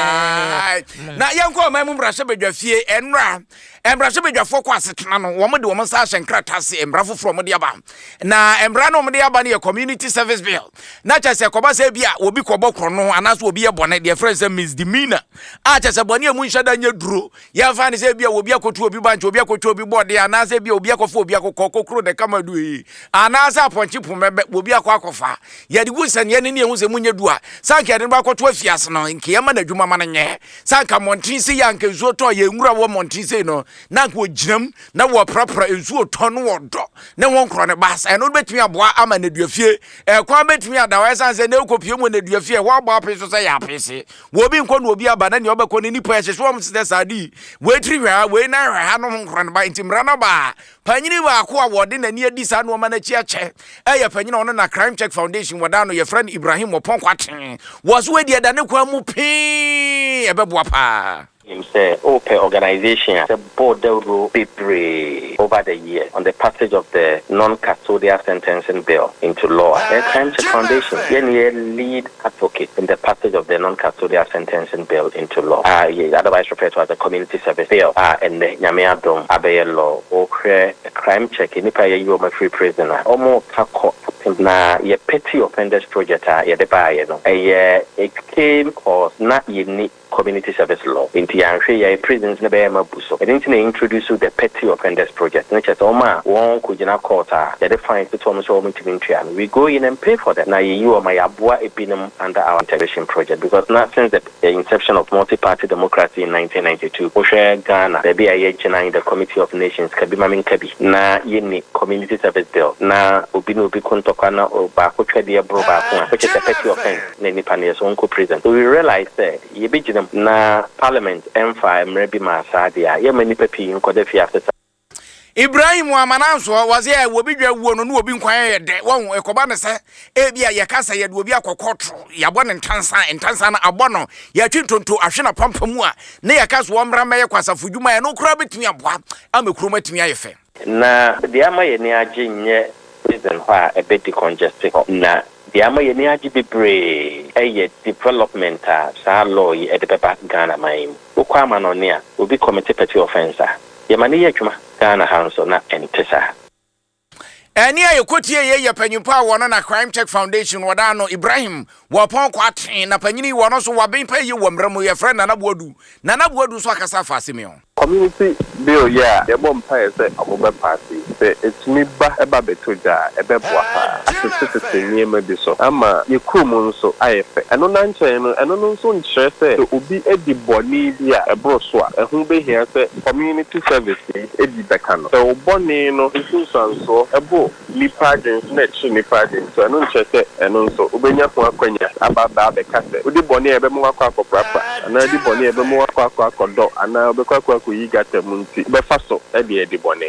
na yenko ma mu brahye bedwafie enra embrahye bedwafo kwa asetena no wo de wo msa hyenkrata se embrafo from de aba na embra no de aba ne community service bill na chese koba se bia obi kobokro no anaso obi e bone de friends misdemeanor a chese bone emu nhada nya duro ya fa ne se bia obi akotu obi banche obi akotu obi bode anase bia obi akofo obi akokọ kokro de kamadu yi anase aponchi pomebe obi akọ akofa ya de gusa ne ne ehu se munya du a sanka de ba koto afiase no nke yama na dwuma ma nye sanka montin se ya nke zuo to ya nwura wo montin se no na ko ginam na wo prapra ezuo to no wo do ne won kro ne bas eno betumi aboa ama na duafie e kwa betumi adawa sanse ne okopie mu na duafie wo abo apeso se ya apese wo bi nko no obi aba na ne obekọ ne nipa ehye so am se sadi we tri hwa we na hwa ha no nkro ne ba ntimra na ba panyini ba ko a wode na ni adi sa no ma na chi ache eye panyina ono na Crime Check Foundation wada no ye friend Ibrahim Oponkwaten wo so we di da ne kwa mu pii ebeboa pa Him say, open organization, the board rule be over the years on the passage of the non-custodial sentencing bill into law. The Crime Check Foundation, a lead advocate in the passage of the non-custodial sentencing bill into law. Uh, yeah, otherwise referred to as the community service bill. Uh, and the Nyamiadom Abe law, or crime check, in the you are free prisoner, almost na ye petty offenders project, uh, yeah, the buyer, no, it came cause not unique community service law into Yanshe prisons na be mabuso. I didn't introduce the petty offenders project. Which is Oma one could na quarter. The fine to Thomas Omintian. We go in and pay for that. Now you are my abua epinum under our integration project because not since the inception of multi-party democracy in nineteen ninety-two, Oshe Ghana, the B I H in the Committee of Nations, Kabimamin Kabi, na yini community service bill, na ubinu bikuntokana or bakucha dia broba, which is a petty offense, Nani Panias Onko prison. So we realized that ye be na parliament emfa mrebi masadia ye mani pepi nkode fi after Ibrahim wa mananso was here will be wo no no obi nkwan ye de won ekoba ne se e bia ye kasa ye de obi akokotro ya bone ntansa ntansa na abono ya twintonto ahwe na pampamu a ne ye kasa wo mra meye kwasafo dwuma ye no kura betumi aboa amekuro matumi ayefe na de ama ye ne age nye reason why a bit congested na the Amayani Ajibibre, a development, sa law, at the Papa Ghana mine. Ukwaman on near will be committed petty offenser. Yamani Yachuma, Ghana Hanso, not any Tessa. And here you could hear ye penupa one on a Crime Check Foundation, Wadano Ibrahim, Wapon Quatin, a penny one also were being paid you one your friend Nana Wodu, Nana Wodu Swakasa Fasimio. Community bill, yeah, the bomb pie said, a mobile party. It's me back a baby to die, a baby. As a citizen near maybe so. Ama, you come so I effect. I don't answer, and I don't so interest to be Eddie Bonnie, a broswa, and who be here, say, community service, Eddie Becano. So, Bonnie, no, it's so, a book, me pardons, next, me pardons, so I don't interest it, and also, Ubenya Quaquanya, about the cassette. Would the Bonnie ever more quack or proper, and I did Bonnie ever more quack or dog, and now the quack you got the munti, but first of Eddie Eddie Bonnie.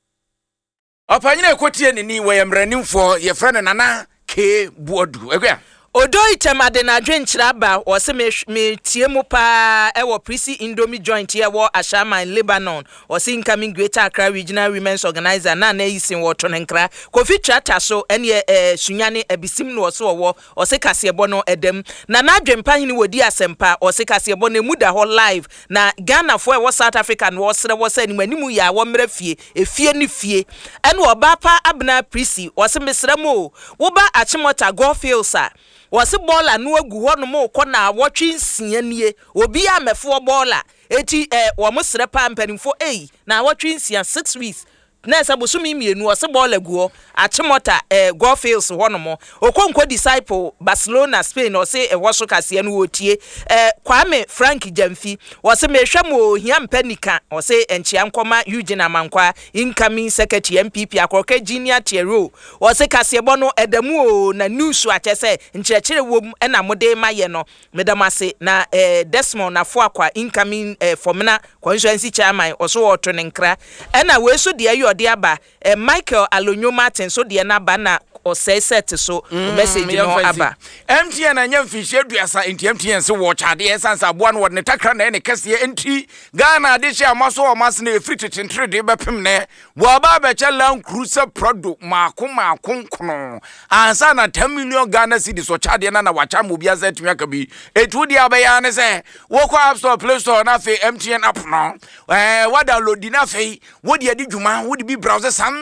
Opanyina kwoti ni we yamranim for your friend Nana K Buodu. Egwa. Odo itemade na dwenkyira ba wo se me tie mu pa e wo Prisi Indomie joint here wo Ashama in Lebanon wo se incoming Greater Accra Regional Women's Organizer na na yisin wo tonenkra Kofi Chata so ene eh sunyane abisim no so wo wo se kasebo no edem na na dwempa hini wodi asempa wo se kasebo no muda ho live na Ghana fo e wo South Africa no wo sere wo se ni manimu ya wo mra fie efie ni fie ene wo ba pa abna Prisi wo se mesra mo wo ba achimota go feel sa wasi bola no agu ho no mo ko na wotwe nsia nie obi amefo bola eti eh wo mo sere pa mpanimfo eh na wotwe nsia six weeks na esa bosumi mienu wasi bola gu achimota eh go fields ho no mo okonko disciple Barcelona Spain wasi e woso kase no wotie eh Kwame Frank Jamfi wasi mehwe mo hia mpanika wasi enchia nkoma Eugene Amankwa incoming secretary M P P akroka junior tiero wasi kase bono edamu o na news achese nchirechire wom na mode maye no medamase na eh Desmond na fo akwa incoming eh formina constituency chairman oso woto nenkra na we so de ayo de aba eh Michael Alonyo Martin so de na ba na o say set so message no aba M T N anya mfihye duasa enti M T N se wo chade esansa aboa no ne takra na ne kase enti Ghana de hye amaso o mas na efri tetentre de bepem ne wo aba ba chala cruiser product maako maako kono ansa na ten million Ghana cedis so chade na na wacha mo bia zet aka bi etu di abaya ne se wo kwa App Store Play Store na fe M T N app no eh wa download na fe wo de adi dwuma wo de bi browser sam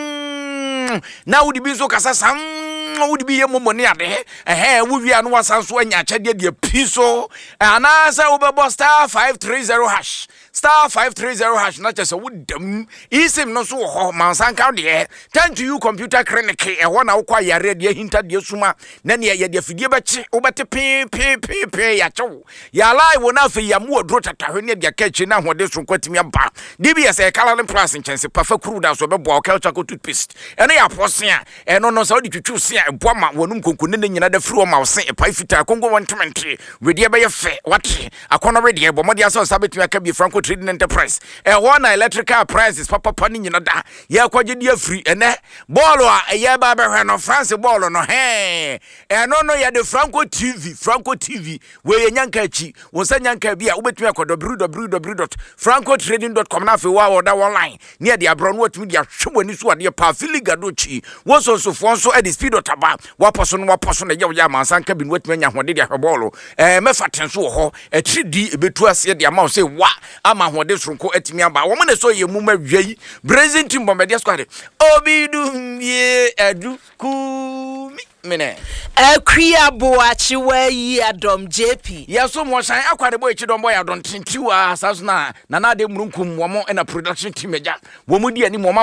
na wo de bi so kasa sam wo de bi ye momone ade eh wo wi anu wasanso anya chade de piso ana sa wo be star five three zero hash star five three zero hash na chese wo dam isim no so ho mansan ka de thank you computer clinic e ho na wo kwa yare de hinta de suma na ne ye de fidie be chi wo bete pi pi pi pi ya chew ya live wo na fe ya mu odro tatahwe ne de ka chi na ho de so kwatimi aba D B S e Color Plus nchese pafa kru da so be bo culture co toothpaste ene ya posia eno no so wo de twitwu sia ebo ma wonum konkune ne nyina da firi o ma wo se e pai fita kongo wontement we de be ye fe wate akono we de ebo mo de aso sabetumi aka bi franco Franco Trading Enterprise e na electrical prices papa pa ni nyina da ye kwaje dia free ene ball a ye ba behwe no France ball no he e no no ye de Franco T V Franco T V we ye nyanka achi wo sa nyanka bia wo betumi akodo w w w dot franco trading dot com na fe wa order online ne de abro no watumi dia hweboni so ade pa filiga do chi wo so so fon so e de speed otaba wa poso no wa poso na ye wo ya mansan ka bi no watumi anya hode de ahwebolo eh me faten so ho e three D e betu ase de ama say wa ama hode sonko atimi aba wo me so ye mu ma wiei brazil team bombe squad obidu ye edu ku mene Akria Boachi we Adom J P yeso mo shan akwade boy chi don boy adon tintiwa asasuna na na de murunkum wo mo na production team eja wo mu di ani mo